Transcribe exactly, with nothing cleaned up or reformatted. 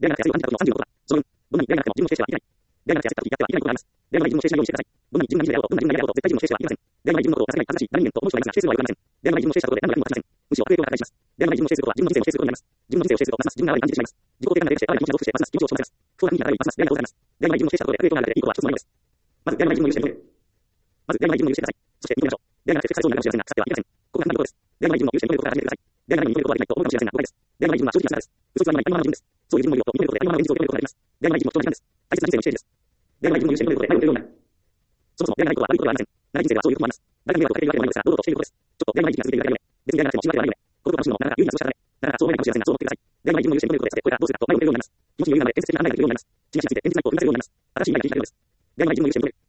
ではなくて安全確保のさんじゅうのことだ。その分、どんなにではなくても自分の指定してはいけない。ではなくてやってやってはいけないことがあります。ではなくて自分の指定しないようにしてください。どんなに自分が自分であろうと、どんなに自分が嫌であろうと、絶対自分の指定してはいけません。ではなくて自分のことをさせない、正しい、何人と思う人がいますが、指定するのはよくありません。ではなくて自分の指定したことで何の役にも立ちません。むしろ悪影響が拡大します。ではなくて自分の指定することは自分の人生を指定することになります。自分の人生を指定すると、ますます自分が悪い感じてしまいます。自己肯定感が出てきて、我が気持ちが大きくして、ますます気持ちを落ち込ませます。不安になります。ますますではなくてございます。ではなくて自分の指定したことで悪影響が出ていいことは一つもないのです。まず、ではなくて自分の許してください。まず、ではなくて自分の許してください。そして、認めましょう。ではなくて、腐りそうになるかもしれませんが、腐ってはいけません。ここが簡単なことです。ではなくて自分を許して認めることから始めてください。ではなくて認めることはできないと思うかもしれませんが、誤解です。ではなくて自分は正直な姿です。嘘つきは今ままの自分です。そういう自分の魅力と認めることで、今ままの現実を認めることができます。ではなくて自分の人なんです。大切な人生の指定です。ではなくて自分の許して認めることで、何を得るようになる。そもそも、ではないことは悪いことではありません。長い人生ではそういうこともあります。誰かに迷惑をかけているわけでもないのですが、堂々としていることです。ちょっと、ではない時期が続いているだけでもね。別にではなくても、心配ではないよね。このことを楽しむのも、なかなか有意義な過ごし方で、なかなかそう思えないかもしれませんが、そう思ってください。ではない自分の許して認めることで、これからどうするかと迷いをかけるようになります。気持ちに余裕が生まれ、建設的な考えができるようになります。地なしについて現実にこう生み出せるようになります。新しい未来ができるようです。ではない自分の許して認める。